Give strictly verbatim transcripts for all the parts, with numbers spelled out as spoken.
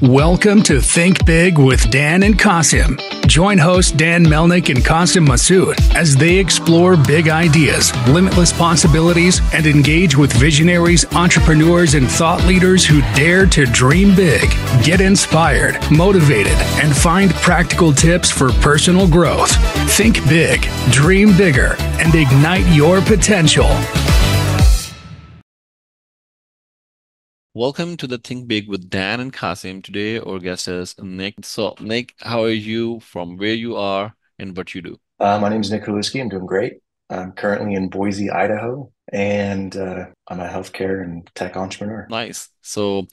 Welcome to Think Big with Dan and Qasim. Join hosts Dan Melnick and Qasim Masood as they explore big ideas, limitless possibilities, and engage with visionaries, entrepreneurs, and thought leaders who dare to dream big, get inspired, motivated, and find practical tips for personal growth. Think big, dream bigger, and ignite your potential. Welcome to the Think Big with Dan and Qasim. Today, our guest is Nick. So, Nick, how are you, from where you are, and what you do? Uh, my name is Nick Haluski. I'm doing great. I'm currently in Boise, Idaho, and uh, I'm a healthcare and tech entrepreneur. Nice. So,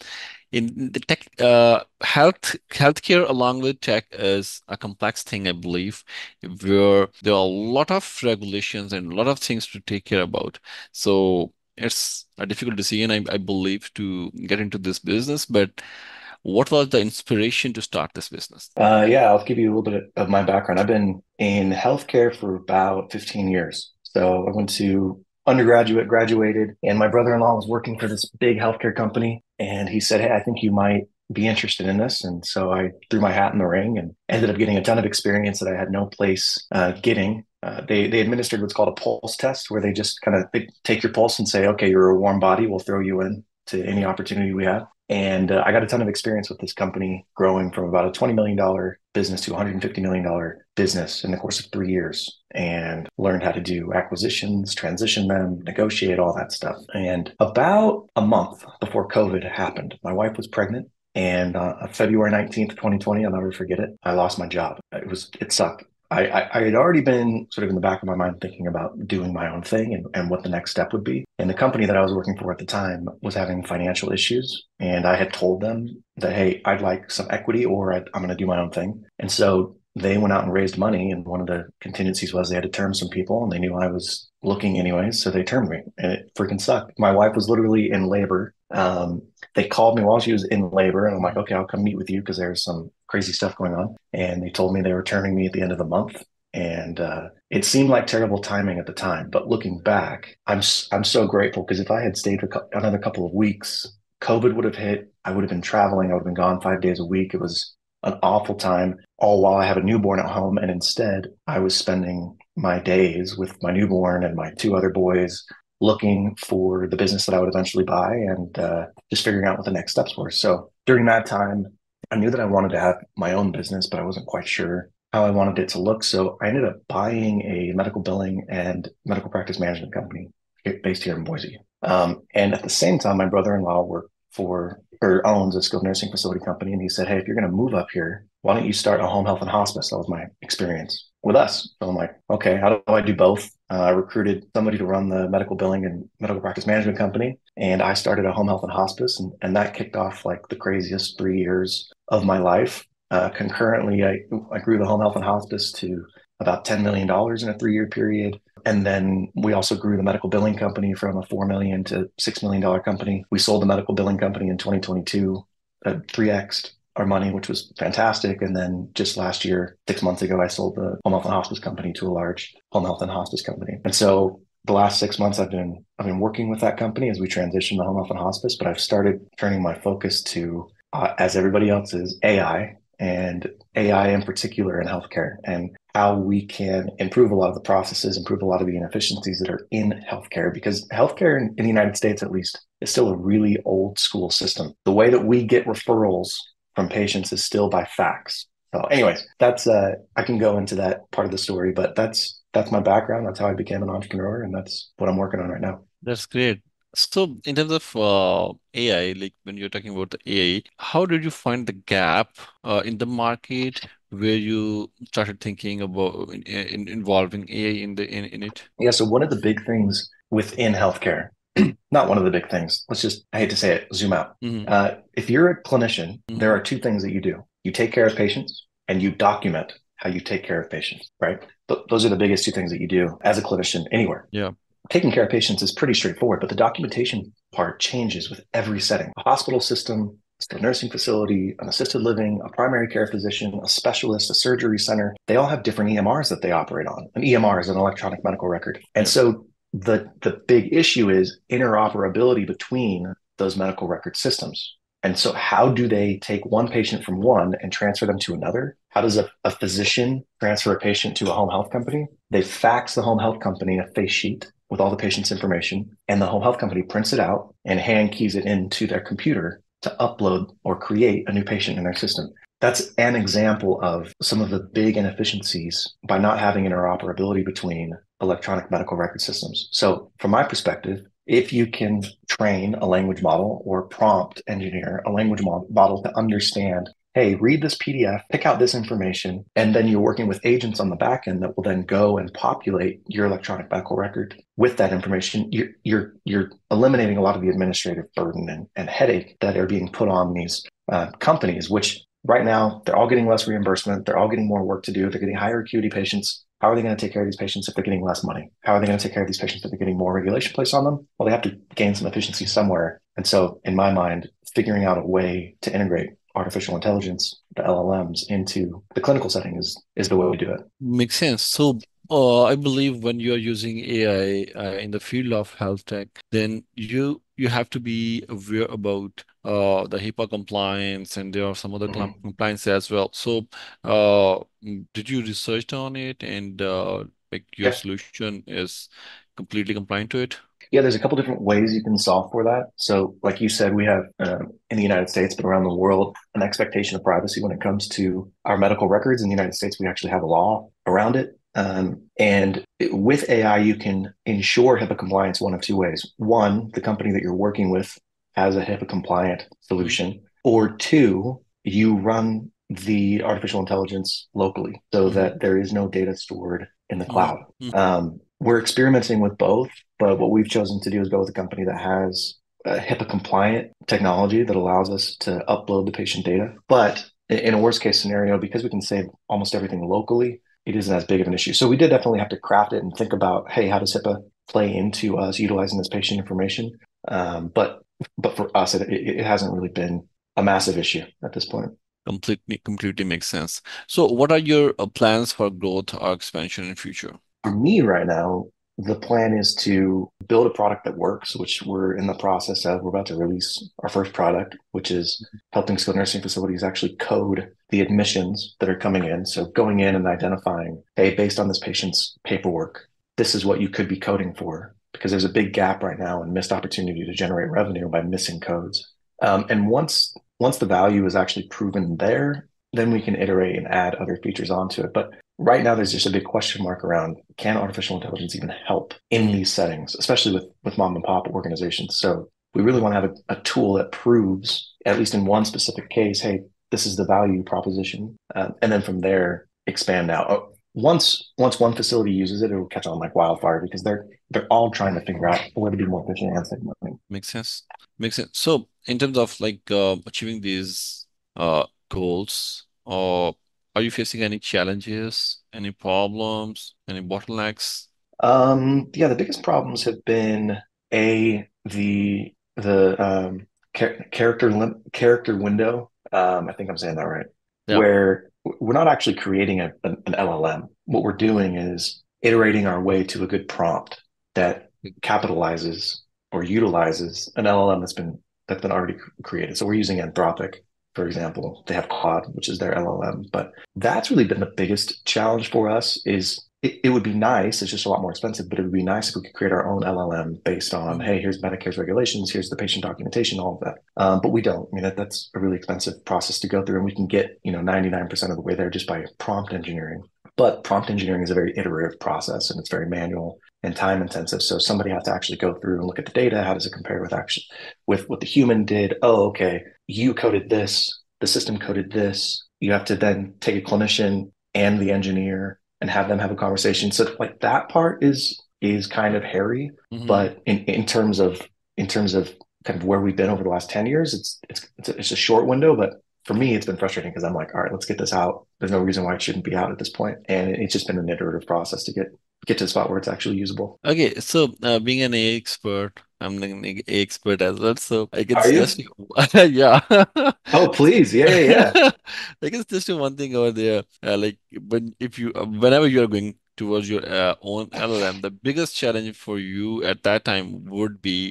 in the tech, uh, health, healthcare along with tech is a complex thing, I believe, where there are a lot of regulations and a lot of things to take care about. So, it's a difficult decision, I, I believe, to get into this business. But what was the inspiration to start this business? Uh, yeah, I'll give you a little bit of my background. I've been in healthcare for about fifteen years. So I went to undergraduate, graduated, and my brother-in-law was working for this big healthcare company. And he said, "Hey, I think you might be interested in this." And so I threw my hat in the ring and ended up getting a ton of experience that I had no place uh, getting. Uh, they they administered what's called a pulse test, where they just kind of take your pulse and say, "Okay, you're a warm body. We'll throw you in to any opportunity we have." And uh, I got a ton of experience with this company, growing from about a twenty million dollars business to a one hundred fifty million dollars business in the course of three years, and learned how to do acquisitions, transition them, negotiate, all that stuff. And about a month before COVID happened, my wife was pregnant. And uh, February nineteenth, twenty twenty, I'll never forget it, I lost my job. It was, it sucked. I, I, I had already been sort of in the back of my mind thinking about doing my own thing and, and what the next step would be. And the company that I was working for at the time was having financial issues. And I had told them that, hey, I'd like some equity, or I'd, I'm going to do my own thing. And so they went out and raised money. And one of the contingencies was they had to term some people, and they knew I was looking anyways. So they termed me, and it freaking sucked. My wife was literally in labor. Um, they called me while she was in labor, and I'm like, okay, I'll come meet with you because there's some crazy stuff going on. And they told me they were terming me at the end of the month. And uh, it seemed like terrible timing at the time. But looking back, I'm I'm so grateful, because if I had stayed for another couple of weeks, COVID would have hit. I would have been traveling. I would have been gone five days a week. It was an awful time, all while I have a newborn at home. And instead, I was spending my days with my newborn and my two other boys, looking for the business that I would eventually buy, and uh, just figuring out what the next steps were. So during that time, I knew that I wanted to have my own business, but I wasn't quite sure how I wanted it to look. So I ended up buying a medical billing and medical practice management company based here in Boise. Um, and at the same time, my brother-in-law worked for or owns a skilled nursing facility company. And he said, "Hey, if you're going to move up here, why don't you start a home health and hospice?" That was my experience with us. So I'm like, okay, how do I do both? Uh, I recruited somebody to run the medical billing and medical practice management company, and I started a home health and hospice, and, and that kicked off like the craziest three years of my life. Uh, concurrently, I, I grew the home health and hospice to about ten million dollars in a three-year period. And then we also grew the medical billing company from a four million dollars to six million dollars company. We sold the medical billing company in twenty twenty-two, uh, three X'd our money, which was fantastic. And then just last year, six months ago, I sold the home health and hospice company to a large home health and hospice company. And so the last six months I've been, I've been working with that company as we transition to home health and hospice, but I've started turning my focus to, uh, as everybody else is, A I, and A I in particular in healthcare, and how we can improve a lot of the processes, improve a lot of the inefficiencies that are in healthcare, because healthcare in, in the United States, at least, is still a really old school system. The way that we get referrals from patients is still by fax. So anyways, that's, uh, I can go into that part of the story, but that's, that's my background. That's how I became an entrepreneur, and that's what I'm working on right now. That's great. So, in terms of uh, A I, like when you're talking about the A I, how did you find the gap uh, in the market where you started thinking about in, in, involving A I in the in, in it? Yeah. So one of the big things within healthcare, not one of the big things, let's just, I hate to say it, zoom out. hmm Uh, if you're a clinician, there hmm are two things that you do. You take care of patients, and you document how you take care of patients, right? Th- those are the biggest two things that you do as a clinician anywhere. Yeah. Taking care of patients is pretty straightforward, but the documentation part changes with every setting. A hospital system, a skilled nursing facility, an assisted living, a primary care physician, a specialist, a surgery center, they all have different E M Rs that they operate on. An E M R is an electronic medical record. And Yeah. so the, the big issue is interoperability between those medical record systems. And so how do they take one patient from one and transfer them to another? How does a, a physician transfer a patient to a home health company? They fax the home health company a face sheet with all the patient's information, and the home health company prints it out and hand keys it into their computer to upload or create a new patient in their system. That's an example of some of the big inefficiencies by not having interoperability between electronic medical record systems. So from my perspective, if you can train a language model or prompt engineer a language model to understand, hey, read this P D F, pick out this information, and then you're working with agents on the back end that will then go and populate your electronic medical record with that information, you're you're, you're eliminating a lot of the administrative burden and, and headache that are being put on these uh, companies, which right now they're all getting less reimbursement, they're all getting more work to do, they're getting higher acuity patients. How are they going to take care of these patients if they're getting less money? How are they going to take care of these patients if they're getting more regulation placed on them? Well, they have to gain some efficiency somewhere. And so, in my mind, figuring out a way to integrate artificial intelligence, the L L Ms, into the clinical setting is is the way we do it. Makes sense. So, uh, I believe when you're using A I uh, in the field of health tech, then you you have to be aware about uh, the HIPAA compliance, and there are some other Mhm. compliance as well. So, uh, mm, did you research on it, and uh, like your Yeah. solution is completely compliant to it? Yeah, there's a couple different ways you can solve for that. So, like you said, we have um, in the United States, but around the world, an expectation of privacy when it comes to our medical records. In the United States, we actually have a law around it. Um, and it- with A I, you can ensure HIPAA compliance one of two ways. One, the company that you're working with has a HIPAA compliant solution, or two, you run the artificial intelligence locally so Mm-hmm. that there is no data stored in the Mm-hmm. cloud. Um, we're experimenting with both, but what we've chosen to do is go with a company that has a HIPAA compliant technology that allows us to upload the patient data. But in a worst case scenario, because we can save almost everything locally, it isn't as big of an issue. So we did definitely have to craft it and think about, hey, how does HIPAA play into us utilizing this patient information? Um, but but for us, it, it, it hasn't really been a massive issue at this point. Completely, completely makes sense. So, what are your uh, plans for growth or expansion in future? For me right now, the plan is to build a product that works, which we're in the process of. We're about to release our first product, which is helping skilled nursing facilities actually code the admissions that are coming in. So going in and identifying, hey, based on this patient's paperwork, this is what you could be coding for, because there's a big gap right now and missed opportunity to generate revenue by missing codes. Um, and once once the value is actually proven there, then we can iterate and add other features onto it. But right now, there's just a big question mark around, can artificial intelligence even help in these settings, especially with, with mom and pop organizations? So we really want to have a, a tool that proves, at least in one specific case, hey, this is the value proposition. Uh, and then from there, expand out. Oh, once once one facility uses it, it will catch on like wildfire because they're they're all trying to figure out a way to be more efficient and save money. Makes sense. Makes sense. So, in terms of like uh, achieving these uh, goals, or are you facing any challenges, any problems, any bottlenecks? Um, yeah, the biggest problems have been a the the um, char- character lim- character window. Um, I think I'm saying that right. Yeah. Where we're not actually creating a, an, an L L M. What we're doing is iterating our way to a good prompt that capitalizes or utilizes an L L M that's been that's been already created. So we're using Anthropic, for example. They have Claude, which is their L L M, but that's really been the biggest challenge for us is it, it would be nice. It's just a lot more expensive, but it would be nice if we could create our own L L M based on, Mhm. hey, here's Medicare's regulations, here's the patient documentation, all of that. Um, but we don't. I mean, that, that's a really expensive process to go through, and we can get, you know, ninety-nine percent of the way there just by prompt engineering. But prompt engineering is a very iterative process, and it's very manual and time intensive. So somebody has to actually go through and look at the data. How does it compare with actually with what the human did? Oh, okay, you coded this, the system coded this. You have to then take a clinician and the engineer and have them have a conversation. So like that part is is kind of hairy, Mhm. but in, in terms of in terms of kind of where we've been over the last ten years, it's it's it's a, it's a short window, but for me, it's been frustrating because I'm like, all right, let's get this out. There's no reason why it shouldn't be out at this point, and it's just been an iterative process to get get to the spot where it's actually usable. Okay, so uh, being an A I expert, I'm an A I expert as well, so I can Are suggest you? you. Yeah. Oh, please. Yeah, yeah, yeah. I can suggest you one thing over there. Uh, like when if you uh, whenever you are going towards your uh, own L L M, the biggest challenge for you at that time would be the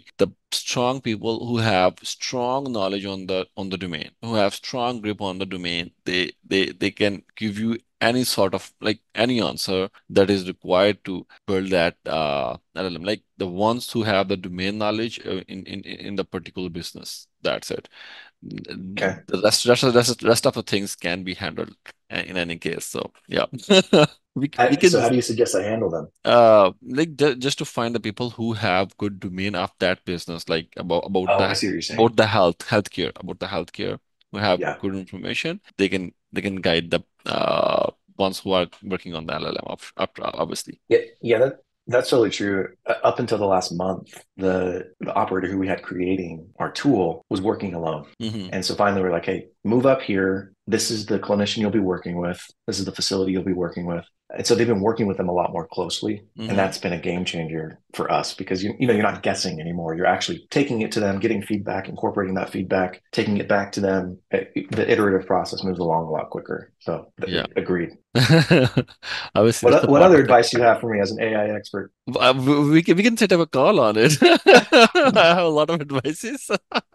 strong people who have strong knowledge on the on the domain, who have strong grip on the domain. They they they can give you any sort of like any answer that is required to build that uh, L L M. Like the ones who have the domain knowledge uh, in in in the particular business. That's it. Okay. The rest, rest, of- rest, rest of the things can be handled in any case. So yeah, we we I, can so how do you suggest I handle them? uh like ju- just to find the people who have good domain of that business, like about about Oh, I the see what you're saying. about the health healthcare about the healthcare who have Yeah. good information. They can they can guide the uh ones who are working on the L L M, of, of- obviously. Yeah, yeah, that that's totally true. Uh, Up until the last month, the the operator who we had creating our tool was working alone. Hmm. And so finally we're like, hey, move up here. This is the clinician you'll be working with. This is the facility you'll be working with. And so they've been working with them a lot more closely. And Hmm. that's been a game changer for us because you, you know, you're not guessing anymore. You're actually taking it to them, getting feedback, incorporating that feedback, taking it back to them. It- the iterative process moves along a lot quicker. So Yeah. th- agreed. Obviously, that's the What what part other of it. advice do you have for me as an A I expert? Uh, We we can we can set up a call on it. I have a lot of advices.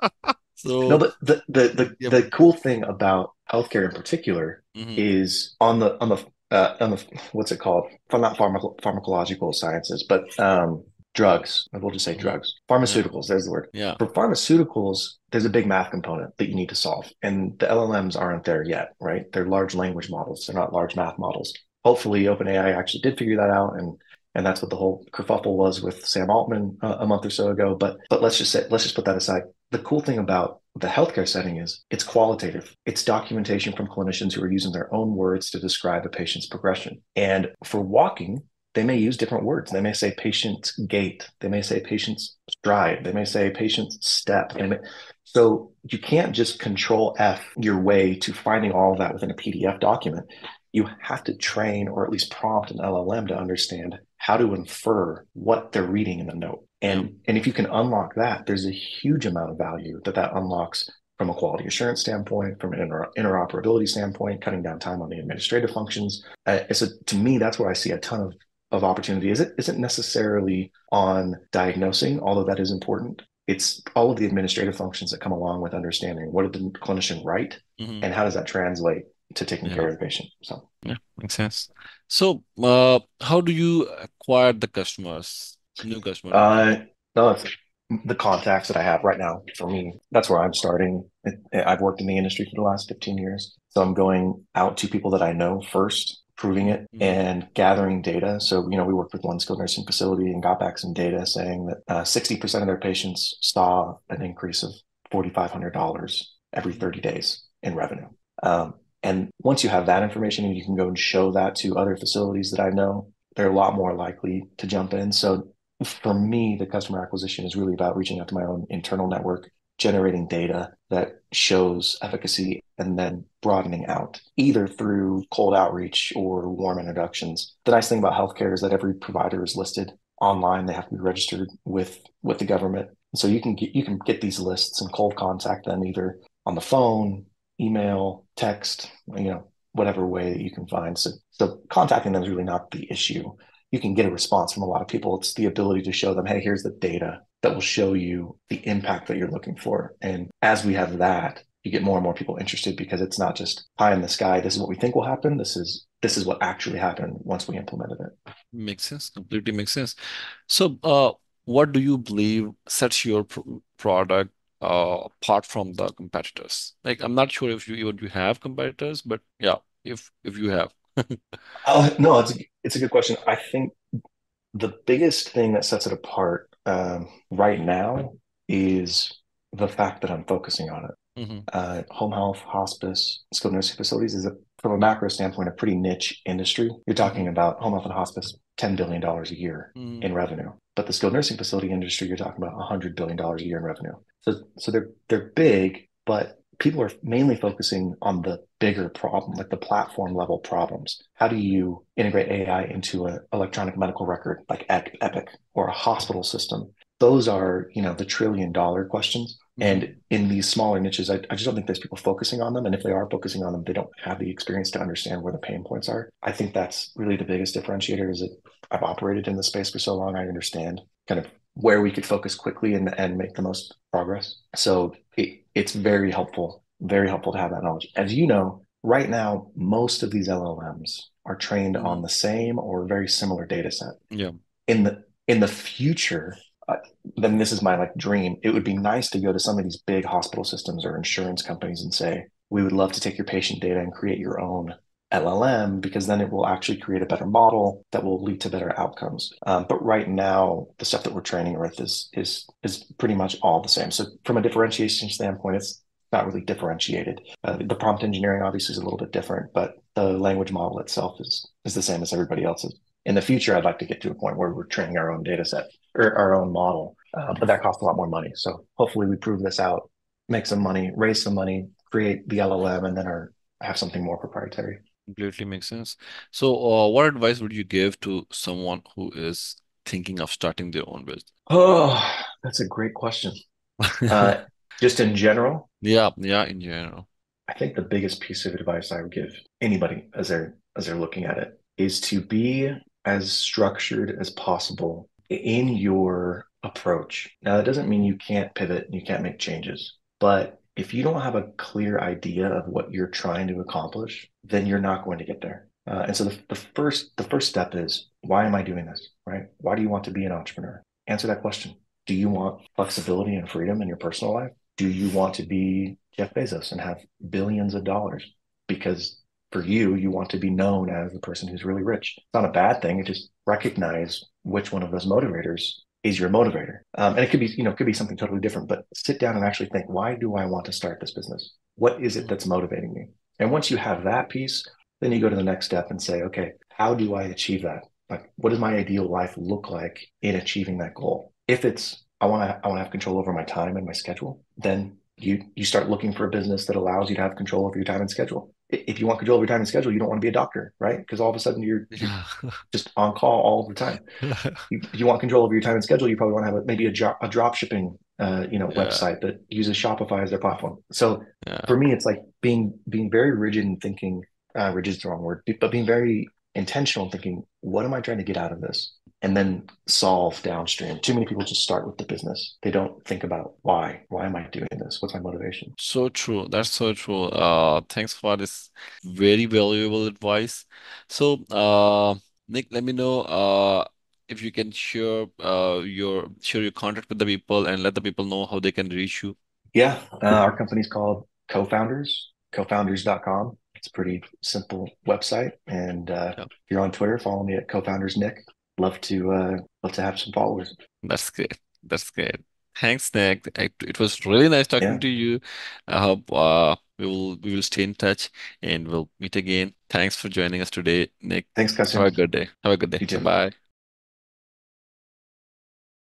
No, So, but the the the, yep. the cool thing about healthcare in particular Hmm. is on the on the uh, on the what's it called? Not pharmaco pharmacological sciences, but um, drugs. We'll just say Hmm. drugs. Yeah. Pharmaceuticals. There's the word. Yeah. For pharmaceuticals, there's a big math component that you need to solve, and the L L Ms aren't there yet, right? They're large language models. They're not large math models. Hopefully, OpenAI actually did figure that out, and and that's what the whole kerfuffle was with Sam Altman uh, a month or so ago. But but let's just say let's just put that aside. The cool thing about the healthcare setting is it's qualitative. It's documentation from clinicians who are using their own words to describe a patient's progression. And for walking, they may use different words. They may say patient's gait. They may say patient's stride. They may say patient's step. They may, so you can't just control F your way to finding all of that within a P D F document. You have to train or at least prompt an L L M to understand how to infer what they're reading in the note. Yeah. And, and if you can unlock that, there's a huge amount of value that that unlocks from a quality assurance standpoint, from an inter- interoperability standpoint, cutting down time on the administrative functions. Uh, so to me, that's where I see a ton of, of opportunity. Is it isn't necessarily on diagnosing, although that is important. It's all of the administrative functions that come along with understanding what did the clinician write Hmm. and how does that translate to taking Yeah. care of the patient. So Yeah. Makes sense. So, uh, how do you acquire the customers, new customers and things? uh, no, it's the contacts that I have right now for me. That's where I'm starting. It, I've worked in the industry for the last fifteen years. So I'm going out to people that I know first, proving it Hmm. and gathering data. So, you know, we worked with one skilled nursing facility and got back some data saying that uh, sixty percent of their patients saw an increase of four thousand five hundred dollars every thirty days in revenue. Um, and once you have that information and you can go and show that to other facilities that I know, they're a lot more likely to jump in. So for me, the customer acquisition is really about reaching out to my own internal network, generating data that shows efficacy, and then broadening out either through cold outreach or warm introductions. The nice thing about healthcare is that every provider is listed online. They have to be registered with with the government. So you can get you can get these lists and cold contact them either on the phone, email, text, you know, whatever way that you can find. So so contacting them is really not the issue. You can get a response from a lot of people. It's the ability to show them, hey, here's the data that will show you the impact that you're looking for. And as we have that, you get more and more people interested because it's not just pie in the sky. This is what we think will happen. This is this is what actually happened once we implemented it. Makes sense. Completely makes sense. So, uh, what do you believe sets your pr product uh, apart from the competitors? Like, I'm not sure if you even you have competitors, but yeah, if if you have. Oh, no, it's a, it's a good question. I think the biggest thing that sets it apart um, right now is the fact that I'm focusing on it. Hmm. Uh, home health, hospice, skilled nursing facilities is a, from a macro standpoint, a pretty niche industry. You're talking Hmm. about home health and hospice, ten billion dollars a year Hmm. in revenue. But the skilled nursing facility industry, you're talking about one hundred billion dollars a year in revenue. So, so they're, they're big, but people are mainly focusing on the bigger problem, like the platform level problems. How do you integrate A I into an electronic medical record like Epic or a hospital system? Those are, you know, the trillion dollar questions. Hmm. And in these smaller niches, I, I just don't think there's people focusing on them. And if they are focusing on them, they don't have the experience to understand where the pain points are. I think that's really the biggest differentiator is that I've operated in the space for so long. I understand kind of where we could focus quickly and, and make the most progress. So it, it's very helpful, very helpful to have that knowledge. As you know, right now, most of these L L Ms are trained on Mhm. the same or very similar data set. Yeah. In the in the future, uh, then this is my like dream. It would be nice to go to some of these big hospital systems or insurance companies and say, we would love to take your patient data and create your own L L M, because then it will actually create a better model that will lead to better outcomes. Um, but right now, the stuff that we're training with is is is pretty much all the same. So from a differentiation standpoint, it's not really differentiated. Uh, the prompt engineering obviously is a little bit different, but the language model itself is is the same as everybody else's. In the future, I'd like to get to a point where we're training our own data set or our own model, uh, but that costs a lot more money. So hopefully we prove this out, make some money, raise some money, create the L L M, and then our, have something more proprietary. Completely makes sense. So, uh, what advice would you give to someone who is thinking of starting their own business? Oh, that's a great question. Uh, just in general, Yeah, yeah, in general. I think the biggest piece of advice I would give anybody as they're as they're looking at it is to be as structured as possible in your approach. Now, that doesn't mean you can't pivot and you can't make changes, but if you don't have a clear idea of what you're trying to accomplish, then you're not going to get there. Uh, and so the, the first the first step is, why am I doing this? Right? Why do you want to be an entrepreneur? Answer that question. Do you want flexibility and freedom in your personal life? Do you want to be Jeff Bezos and have billions of dollars? Because for you, you want to be known as the person who's really rich. It's not a bad thing. It just recognize which one of those motivators is your motivator. Um, and it could be, you know, it could be something totally different, but sit down and actually think, why do I want to start this business? What is it that's motivating me? And once you have that piece, then you go to the next step and say, okay, how do I achieve that? Like, what does my ideal life look like in achieving that goal? If it's, I want to, I want to have control over my time and my schedule, then you you start looking for a business that allows you to have control over your time and schedule. If you want control over your time and schedule, you don't want to be a doctor, right? Because all of a sudden you're you're Yeah. just on call all the time. You, if you want control over your time and schedule, you probably want to have a, maybe a, jo- a drop shipping uh, you know Yeah, website that uses Shopify as their platform. So yeah. for me, it's like being being very rigid in thinking. Uh, rigid is the wrong word, but being very intentional in thinking, what am I trying to get out of this? And then solve downstream. Too many people just start with the business. They don't think about why. Why am I doing this? What's my motivation? So true. That's so true. Uh, thanks for this very valuable advice. So, uh, Nick, let me know uh if you can share uh your share your contact with the people and let the people know how they can reach you. Yeah, uh, our company's called Co-Founders, co founders dot com. It's a pretty simple website. And uh, Yeah, if you're on Twitter, follow me at Co-Founders Nick. Love to uh, love to have some followers. that's great. That's great. Thanks, Nick. It, it was really nice talking Yeah. to you. I hope uh we will we will stay in touch and we'll meet again. Thanks for joining us today, Nick. Thanks, Have Kasim. a good day. Have a good day. You too. Bye-bye.